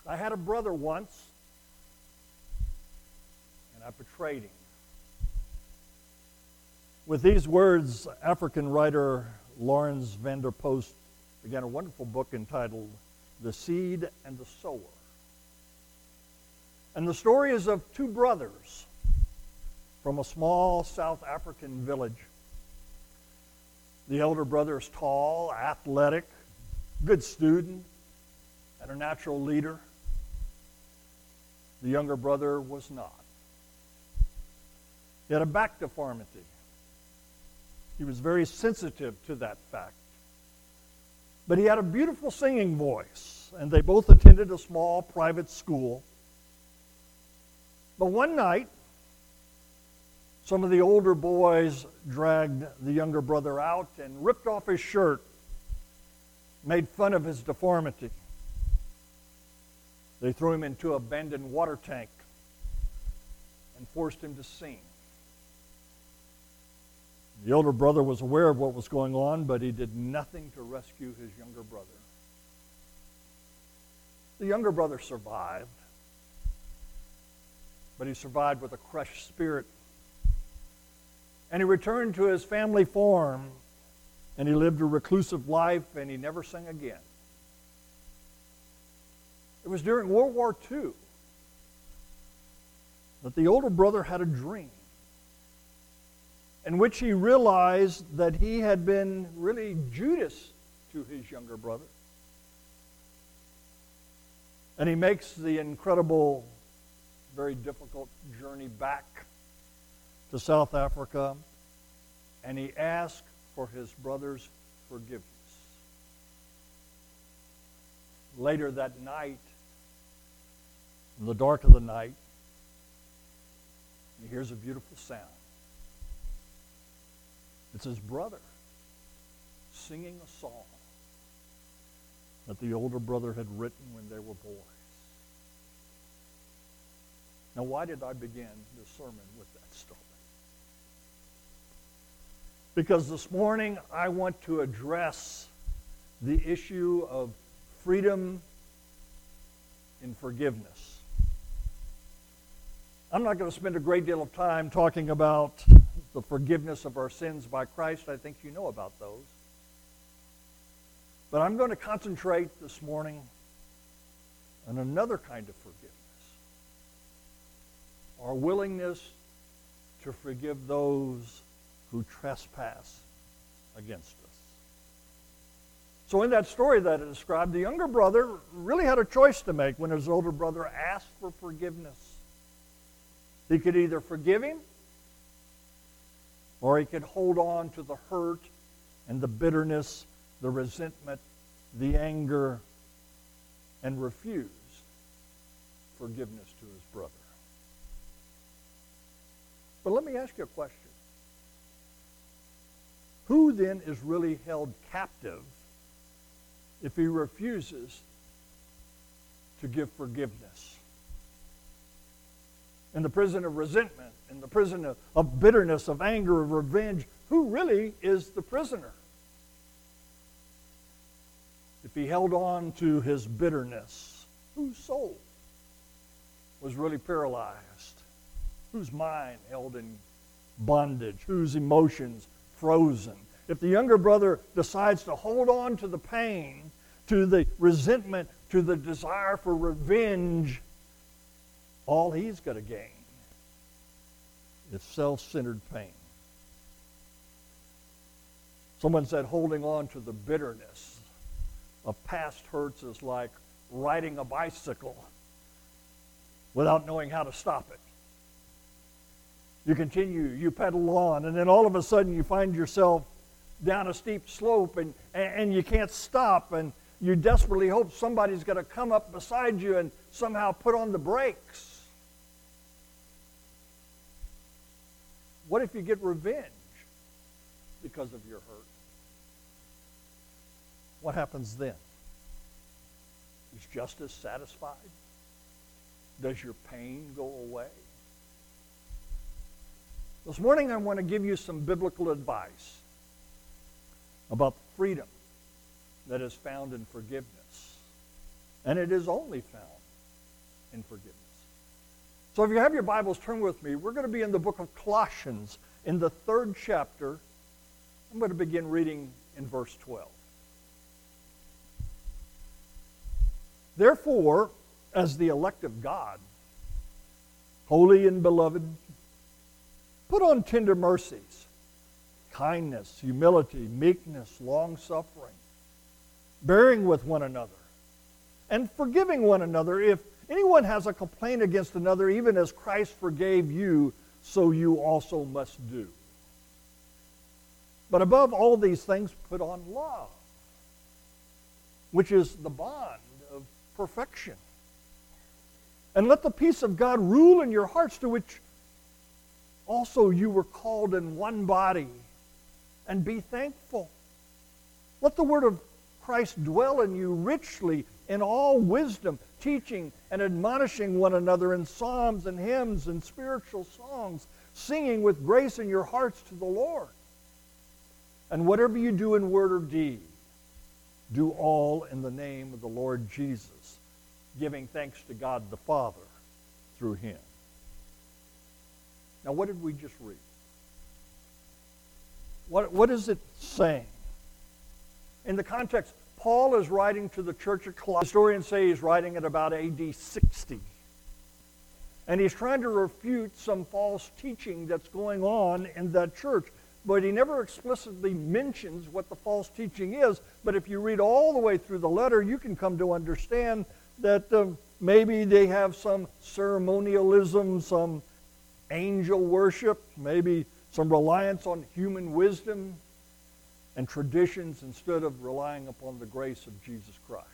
I had a brother once, and I betrayed him. With these words, African writer Lawrence van der Post began a wonderful book entitled The Seed and the Sower. And the story is of two brothers from a small South African village. The elder brother is tall, athletic, good student, and a natural leader. The younger brother was not. He had a back deformity. He was very sensitive to that fact. But he had a beautiful singing voice, and they both attended a small private school. But one night, some of the older boys dragged the younger brother out and ripped off his shirt, made fun of his deformity. They threw him into an abandoned water tank and forced him to sing. The older brother was aware of what was going on, but he did nothing to rescue his younger brother. The younger brother survived, but he survived with a crushed spirit. And he returned to his family farm, and he lived a reclusive life, and he never sang again. It was during World War II that the older brother had a dream in which he realized that he had been really Judas to his younger brother. And he makes the incredible, very difficult journey back to South Africa, and he asks for his brother's forgiveness. Later that night, in the dark of the night, he hears a beautiful sound. It's his brother singing a song that the older brother had written when they were boys. Now, why did I begin this sermon with that story? Because this morning I want to address the issue of freedom in forgiveness. I'm not going to spend a great deal of time talking about the forgiveness of our sins by Christ. I think you know about those. But I'm going to concentrate this morning on another kind of forgiveness. Our willingness to forgive those who trespass against us. So in that story that I described, the younger brother really had a choice to make when his older brother asked for forgiveness. He could either forgive him, or he could hold on to the hurt and the bitterness, the resentment, the anger, and refuse forgiveness to his brother. But let me ask you a question. Who then is really held captive if he refuses to give forgiveness? In the prison of resentment, in the prison of bitterness, of anger, of revenge, who really is the prisoner? If he held on to his bitterness, whose soul was really paralyzed? Whose mind held in bondage? Whose emotions frozen? If the younger brother decides to hold on to the pain, to the resentment, to the desire for revenge, all he's going to gain is self-centered pain. Someone said holding on to the bitterness of past hurts is like riding a bicycle without knowing how to stop it. You continue, you pedal on, and then all of a sudden you find yourself down a steep slope and you can't stop, and you desperately hope somebody's going to come up beside you and somehow put on the brakes. What if you get revenge because of your hurt? What happens then? Is justice satisfied? Does your pain go away? This morning I want to give you some biblical advice about the freedom that is found in forgiveness. And it is only found in forgiveness. So if you have your Bibles, turn with me. We're going to be in the book of Colossians in the 3rd chapter. I'm going to begin reading in verse 12. Therefore, as the elect of God, holy and beloved, put on tender mercies, kindness, humility, meekness, long-suffering, bearing with one another, and forgiving one another if anyone has a complaint against another, even as Christ forgave you, so you also must do. But above all these things, put on love, which is the bond of perfection. And let the peace of God rule in your hearts, to which also you were called in one body, and be thankful. Let the word of Christ dwell in you richly in all wisdom, teaching and admonishing one another in psalms and hymns and spiritual songs, singing with grace in your hearts to the Lord. And whatever you do in word or deed, do all in the name of the Lord Jesus, giving thanks to God the Father through him. Now, what did we just read? What is it saying? In the context, Paul is writing to the church of Colossae. Historians say he's writing at about AD 60. And he's trying to refute some false teaching that's going on in that church. But he never explicitly mentions what the false teaching is. But if you read all the way through the letter, you can come to understand that maybe they have some ceremonialism, some angel worship, maybe some reliance on human wisdom and traditions instead of relying upon the grace of Jesus Christ.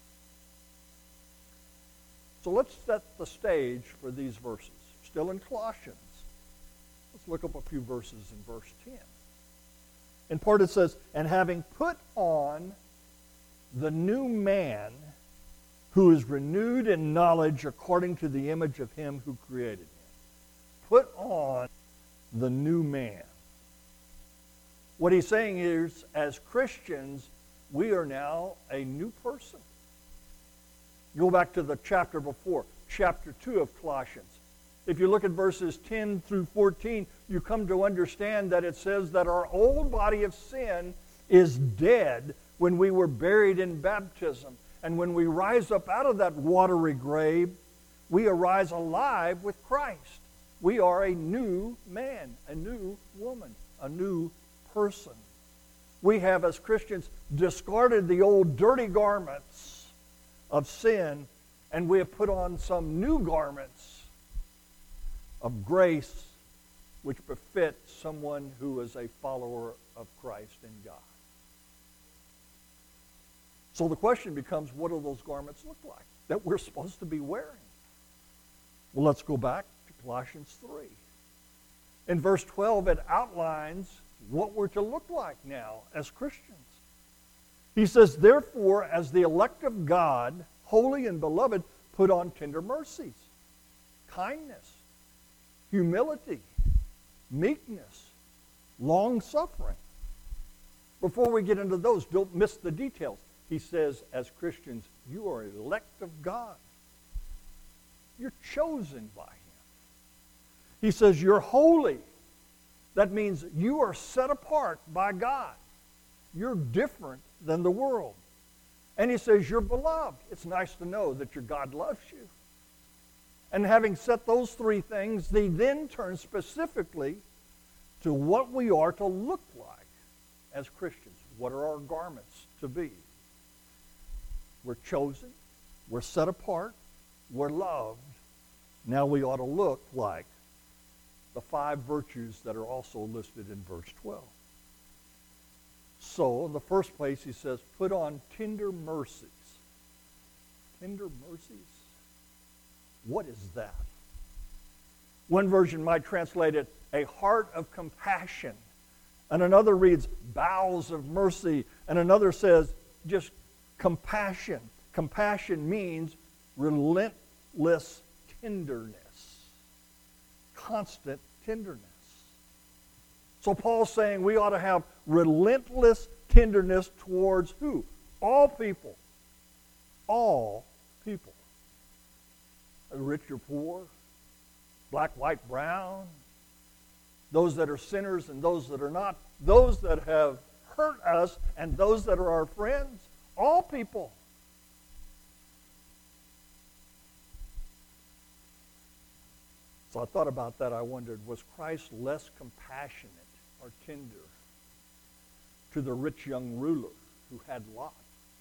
So let's set the stage for these verses. Still in Colossians. Let's look up a few verses in verse 10. In part it says, and having put on the new man who is renewed in knowledge according to the image of him who created him. Put on the new man. What he's saying is, as Christians, we are now a new person. Go back to the chapter before, chapter 2 of Colossians. If you look at verses 10 through 14, you come to understand that it says that our old body of sin is dead when we were buried in baptism. And when we rise up out of that watery grave, we arise alive with Christ. We are a new man, a new woman, a new person. We have, as Christians, discarded the old dirty garments of sin, and we have put on some new garments of grace which befit someone who is a follower of Christ and God. So the question becomes, what do those garments look like that we're supposed to be wearing? Well, let's go back to Colossians 3. In verse 12, it outlines what we're to look like now as Christians. He says, therefore, as the elect of God, holy and beloved, put on tender mercies, kindness, humility, meekness, long-suffering. Before we get into those, don't miss the details. He says, as Christians, you are elect of God. You're chosen by him. He says, you're holy. That means you are set apart by God. You're different than the world. And he says, you're beloved. It's nice to know that your God loves you. And having set those three things, they then turn specifically to what we are to look like as Christians. What are our garments to be? We're chosen. We're set apart. We're loved. Now we ought to look like the 5 virtues that are also listed in verse 12. So, in the first place, he says, put on tender mercies. Tender mercies? What is that? One version might translate it, a heart of compassion. And another reads, bowels of mercy. And another says, just compassion. Compassion means relentless tenderness. Constant tenderness. So Paul's saying we ought to have relentless tenderness towards who? All people. All people. rich or poor, black, white, brown, those that are sinners and those that are not, those that have hurt us and those that are our friends, all people. So I thought about that. I wondered, was Christ less compassionate or tender to the rich young ruler who had Lot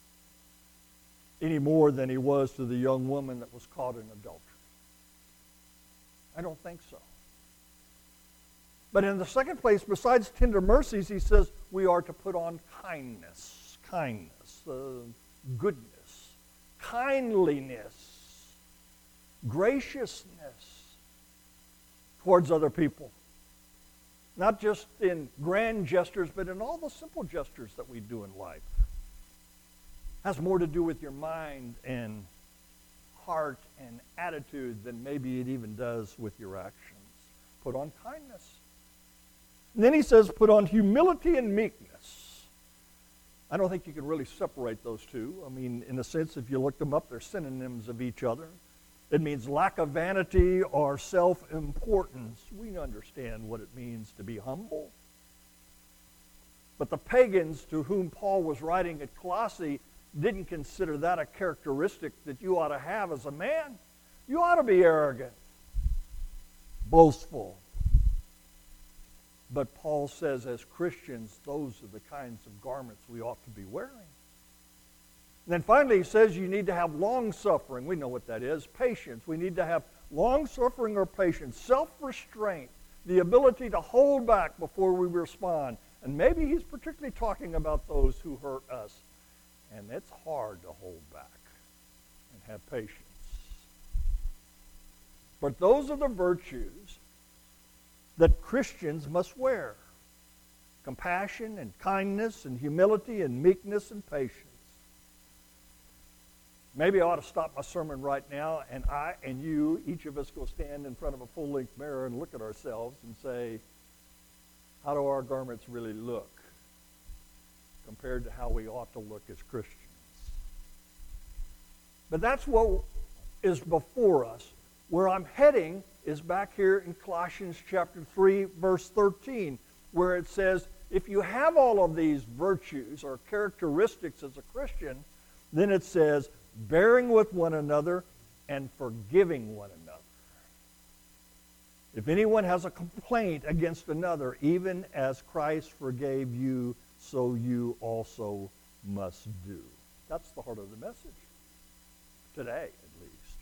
any more than he was to the young woman that was caught in adultery? I don't think so. But in the second place, besides tender mercies, he says we are to put on kindness, goodness, kindliness, graciousness towards other people. Not just in grand gestures, but in all the simple gestures that we do in life. Has more to do with your mind and heart and attitude than maybe it even does with your actions. Put on kindness. And then he says, put on humility and meekness. I don't think you can really separate those two. I mean, in a sense, if you look them up, they're synonyms of each other. It means lack of vanity or self-importance. We understand what it means to be humble. But the pagans to whom Paul was writing at Colossae didn't consider that a characteristic that you ought to have as a man. You ought to be arrogant, boastful. But Paul says as Christians, those are the kinds of garments we ought to be wearing. And then finally he says you need to have long-suffering. We know what that is. Patience. We need to have long-suffering or patience. Self-restraint. The ability to hold back before we respond. And maybe he's particularly talking about those who hurt us. And it's hard to hold back and have patience. But those are the virtues that Christians must wear. Compassion and kindness and humility and meekness and patience. Maybe I ought to stop my sermon right now, and I and you, each of us, go stand in front of a full-length mirror and look at ourselves and say, how do our garments really look compared to how we ought to look as Christians? But that's what is before us. Where I'm heading is back here in Colossians chapter 3, verse 13, where it says, if you have all of these virtues or characteristics as a Christian, then it says, bearing with one another and forgiving one another. If anyone has a complaint against another, even as Christ forgave you, so you also must do. That's the heart of the message. Today, at least.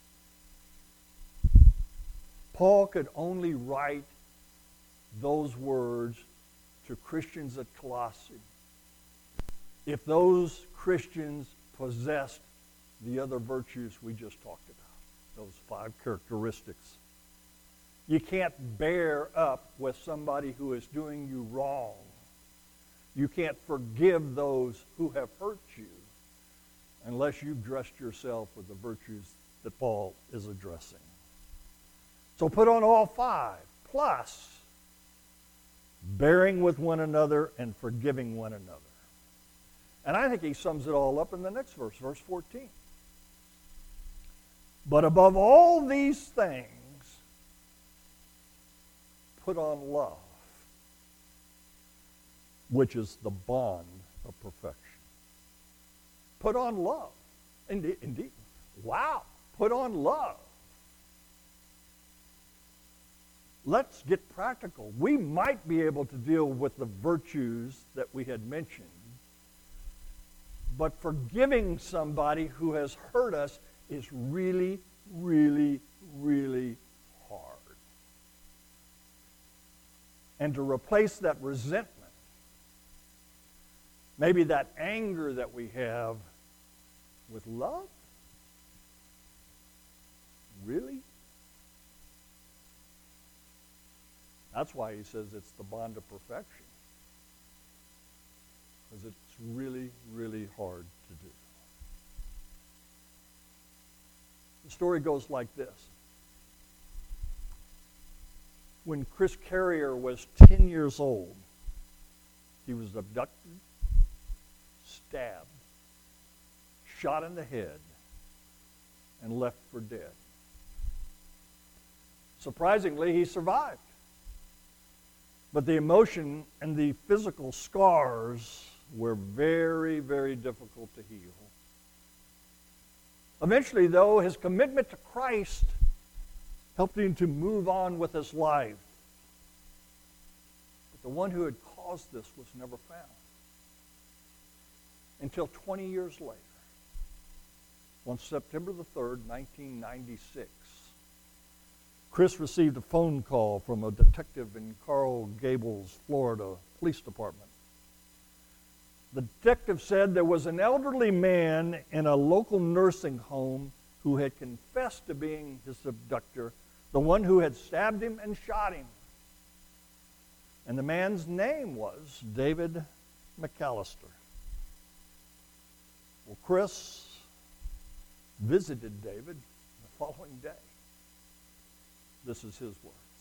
Paul could only write those words to Christians at Colossae if those Christians possessed the other virtues we just talked about, those 5 characteristics. You can't bear up with somebody who is doing you wrong. You can't forgive those who have hurt you unless you've dressed yourself with the virtues that Paul is addressing. So put on all 5, plus bearing with one another and forgiving one another. And I think he sums it all up in the next verse, verse 14. But above all these things, put on love, which is the bond of perfection. Put on love. Indeed. Wow. Put on love. Let's get practical. We might be able to deal with the virtues that we had mentioned, but forgiving somebody who has hurt us is really, really, really hard. And to replace that resentment, maybe that anger that we have, with love? Really? That's why he says it's the bond of perfection. Because it's really, really hard to do. The story goes like this. When Chris Carrier was 10 years old, he was abducted, stabbed, shot in the head, and left for dead. Surprisingly, he survived. But the emotion and the physical scars were very, very difficult to heal. Eventually, though, his commitment to Christ helped him to move on with his life. But the one who had caused this was never found. Until 20 years later, on September the 3rd, 1996, Chris received a phone call from a detective in Coral Gables, Florida Police Department. The detective said there was an elderly man in a local nursing home who had confessed to being his abductor, the one who had stabbed him and shot him. And the man's name was David McAllister. Well, Chris visited David the following day. This is his words.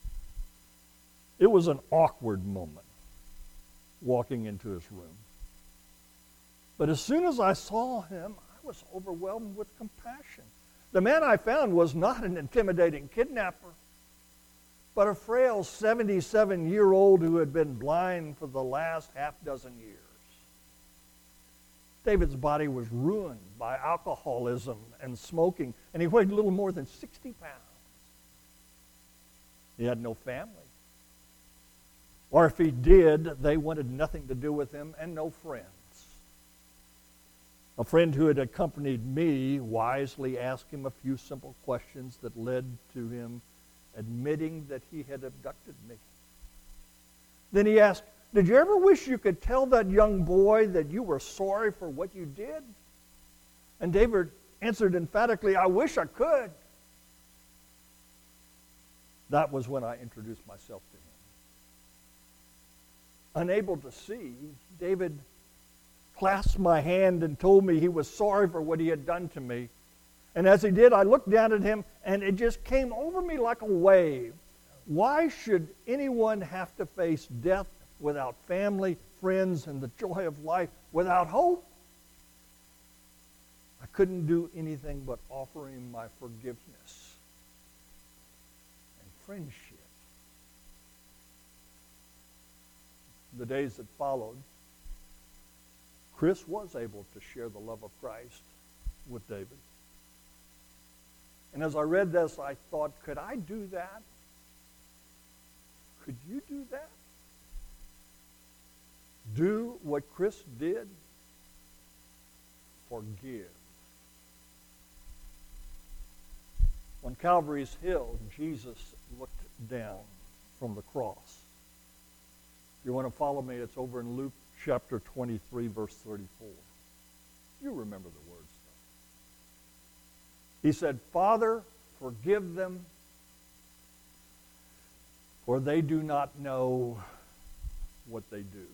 It was an awkward moment walking into his room. But as soon as I saw him, I was overwhelmed with compassion. The man I found was not an intimidating kidnapper, but a frail 77-year-old who had been blind for the last half dozen years. David's body was ruined by alcoholism and smoking, and he weighed a little more than 60 pounds. He had no family. Or if he did, they wanted nothing to do with him, and no friends. A friend who had accompanied me wisely asked him a few simple questions that led to him admitting that he had abducted me. Then he asked, "Did you ever wish you could tell that young boy that you were sorry for what you did?" And David answered emphatically, "I wish I could." That was when I introduced myself to him. Unable to see, David clasped my hand and told me he was sorry for what he had done to me. And as he did, I looked down at him, and it just came over me like a wave. Why should anyone have to face death without family, friends, and the joy of life, without hope? I couldn't do anything but offer him my forgiveness and friendship. The days that followed, Chris was able to share the love of Christ with David. And as I read this, I thought, could I do that? Could you do that? Do what Chris did? Forgive. On Calvary's Hill, Jesus looked down from the cross. If you want to follow me, it's over in Luke chapter 23, verse 34. You remember the words, though. He said, "Father, forgive them, for they do not know what they do."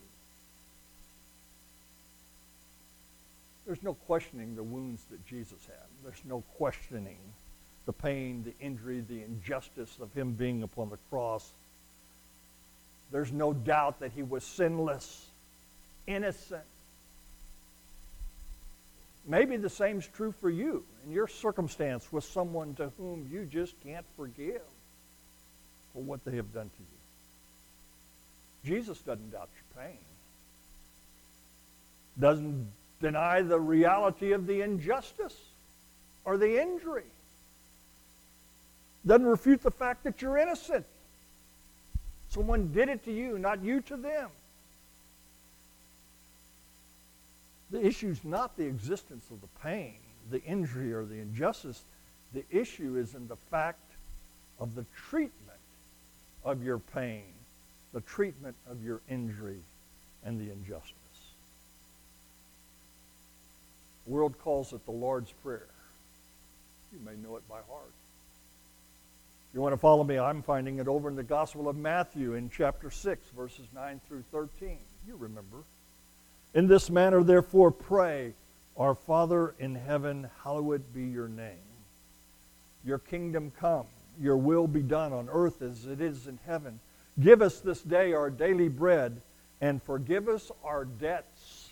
There's no questioning the wounds that Jesus had. There's no questioning the pain, the injury, the injustice of him being upon the cross. There's no doubt that he was sinless, innocent. Maybe the same's true for you in your circumstance with someone to whom you just can't forgive for what they have done to you. Jesus doesn't doubt your pain. Doesn't deny the reality of the injustice or the injury. Doesn't refute the fact that you're innocent. Someone did it to you, not you to them. The issue's not the existence of the pain, the injury, or the injustice. The issue is in the fact of the treatment of your pain, the treatment of your injury, and the injustice. The world calls it the Lord's Prayer. You may know it by heart. If you want to follow me, I'm finding it over in the Gospel of Matthew in chapter 6, verses 9 through 13. You remember. "In this manner, therefore, pray, Our Father in heaven, hallowed be your name. Your kingdom come, your will be done on earth as it is in heaven. Give us this day our daily bread, and forgive us our debts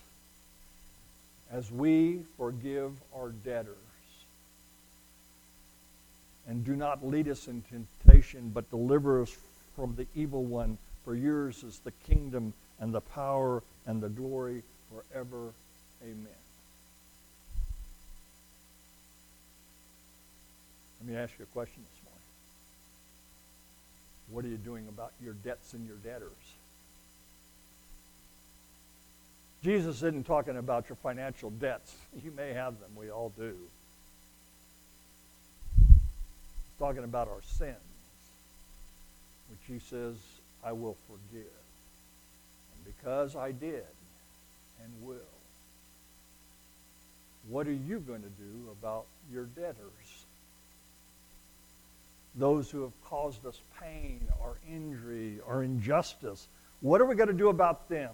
as we forgive our debtors. And do not lead us in temptation, but deliver us from the evil one. For yours is the kingdom and the power and the glory forever. Amen. Let me ask you a question this morning. What are you doing about your debts and your debtors? Jesus isn't talking about your financial debts. You may have them. We all do. He's talking about our sins, which he says, I will forgive. And because I did and will, what are you going to do about your debtors? Those who have caused us pain or injury or injustice. What are we going to do about them?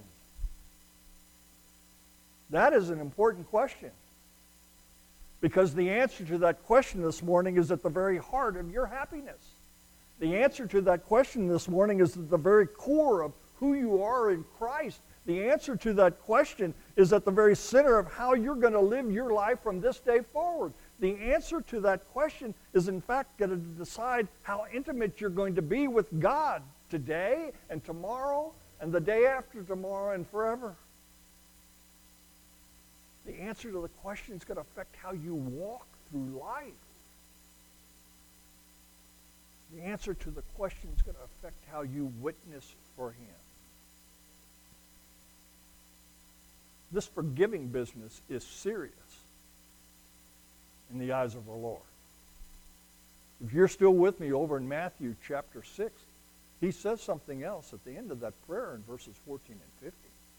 That is an important question. Because the answer to that question this morning is at the very heart of your happiness. The answer to that question this morning is at the very core of who you are in Christ. The answer to that question is at the very center of how you're going to live your life from this day forward. The answer to that question is in fact going to decide how intimate you're going to be with God today and tomorrow and the day after tomorrow and forever. The answer to the question is going to affect how you walk through life. The answer to the question is going to affect how you witness for him. This forgiving business is serious in the eyes of our Lord. If you're still with me over in Matthew chapter 6, he says something else at the end of that prayer in verses 14 and 15.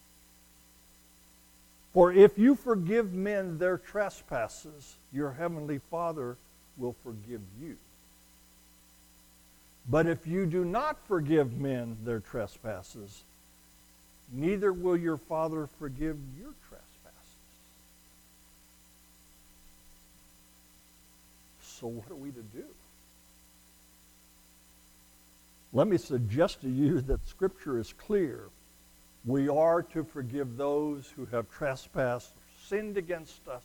For if you forgive men their trespasses, your heavenly Father will forgive you. But if you do not forgive men their trespasses, neither will your Father forgive your trespasses. So what are we to do? Let me suggest to you that Scripture is clear. We are to forgive those who have trespassed or sinned against us,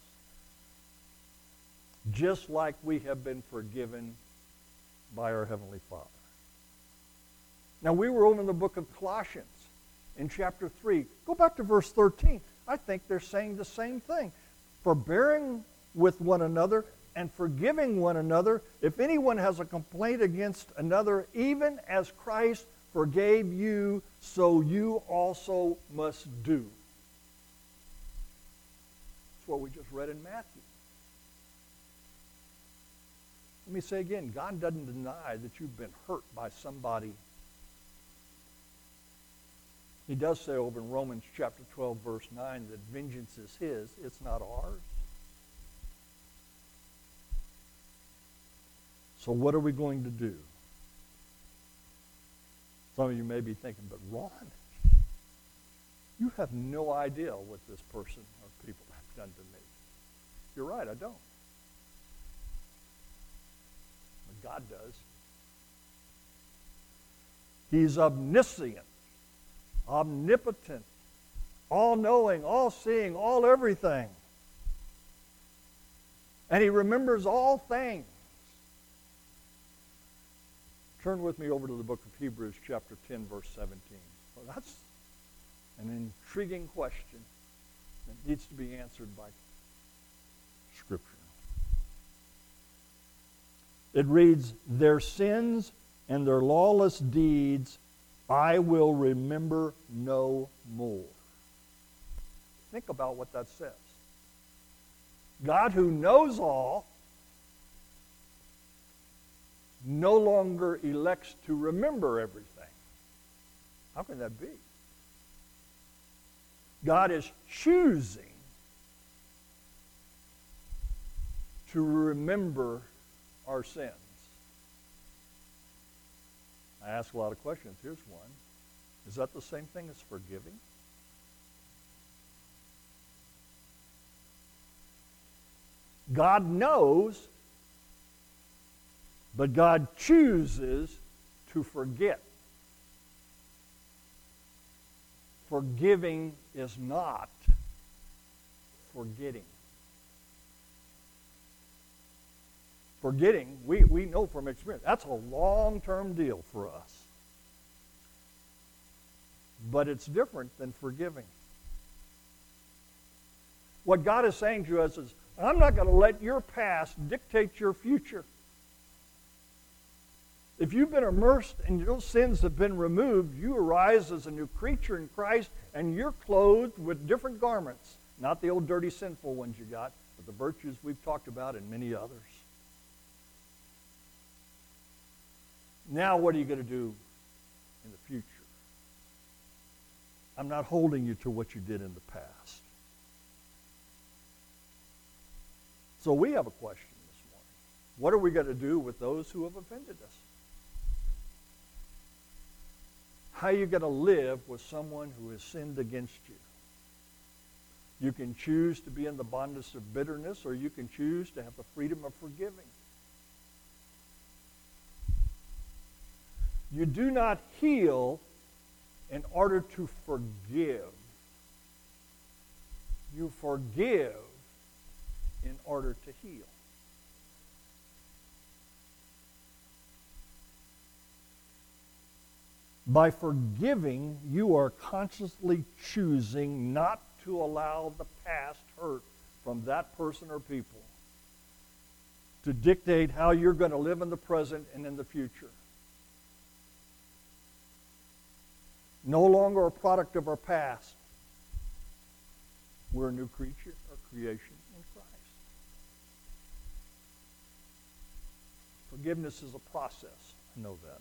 just like we have been forgiven by our Heavenly Father. Now, we were over in the book of Colossians in chapter 3. Go back to verse 13. I think they're saying the same thing. Forbearing with one another and forgiving one another, if anyone has a complaint against another, even as Christ forgave you, so you also must do. That's what we just read in Matthew. Let me say again, God doesn't deny that you've been hurt by somebody. He does say over in Romans chapter 12, verse 9, that vengeance is his, it's not ours. So what are we going to do? Some of you may be thinking, but Ron, you have no idea what this person or people have done to me. You're right, I don't. But God does. He's omniscient, omnipotent, all-knowing, all-seeing, all-everything. And he remembers all things. Turn with me over to the book of Hebrews, chapter 10, verse 17. Well, that's an intriguing question that needs to be answered by Scripture. It reads, their sins and their lawless deeds I will remember no more. Think about what that says. God, who knows all, no longer elects to remember everything. How can that be? God is choosing to remember our sins. I ask a lot of questions. Here's one. Is that the same thing as forgiving? God knows, but God chooses to forget. Forgiving is not forgetting. Forgetting, we know from experience, that's a long-term deal for us. But it's different than forgiving. What God is saying to us is, I'm not going to let your past dictate your future. If you've been immersed and your sins have been removed, you arise as a new creature in Christ, and you're clothed with different garments. Not the old dirty sinful ones you got, but the virtues we've talked about and many others. Now what are you going to do in the future? I'm not holding you to what you did in the past. So we have a question this morning. What are we going to do with those who have offended us? How are you going to live with someone who has sinned against you? You can choose to be in the bondage of bitterness, or you can choose to have the freedom of forgiving. You do not heal in order to forgive. You forgive in order to heal. By forgiving, you are consciously choosing not to allow the past hurt from that person or people to dictate how you're going to live in the present and in the future. No longer a product of our past. We're a new creature or creation in Christ. Forgiveness is a process. I know that.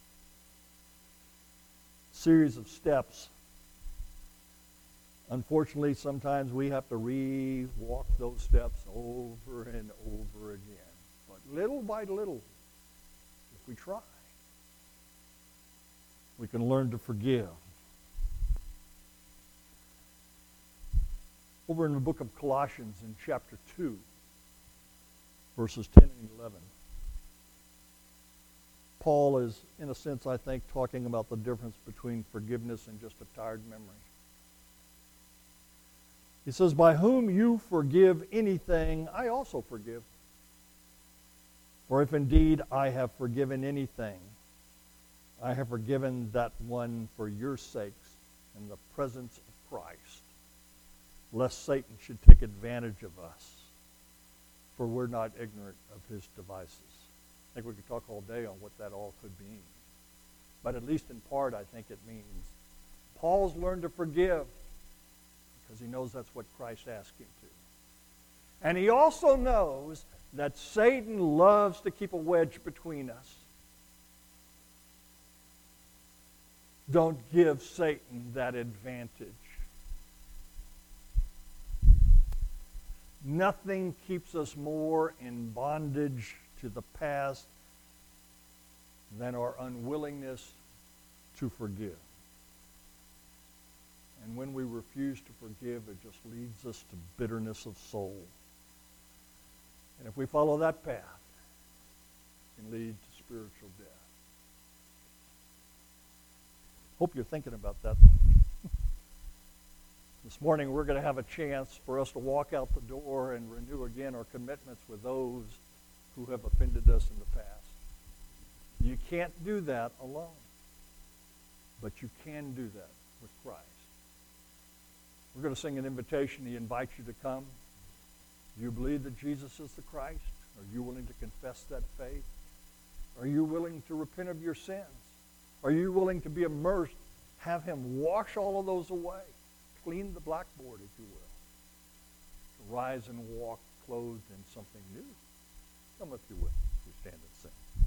Series of steps. Unfortunately, sometimes we have to re-walk those steps over and over again. But little by little, if we try, we can learn to forgive. Over in the book of Colossians in chapter 2, verses 10 and 11, Paul is, in a sense, I think, talking about the difference between forgiveness and just a tired memory. He says, by whom you forgive anything, I also forgive. For if indeed I have forgiven anything, I have forgiven that one for your sakes in the presence of Christ, lest Satan should take advantage of us, for we're not ignorant of his devices. I think we could talk all day on what that all could mean. But at least in part, I think it means Paul's learned to forgive because he knows that's what Christ asked him to. And he also knows that Satan loves to keep a wedge between us. Don't give Satan that advantage. Nothing keeps us more in bondage to the past than our unwillingness to forgive. And when we refuse to forgive, it just leads us to bitterness of soul. And if we follow that path, it can lead to spiritual death. Hope you're thinking about that. This morning we're going to have a chance for us to walk out the door and renew again our commitments with those who have offended us in the past. You can't do that alone, but you can do that with Christ. We're going to sing an invitation. He invites you to come. Do you believe that Jesus is the Christ? Are you willing to confess that faith? Are you willing to repent of your sins? Are you willing to be immersed, have him wash all of those away, clean the blackboard, if you will, to rise and walk clothed in something new? Come if you will. We stand and sing.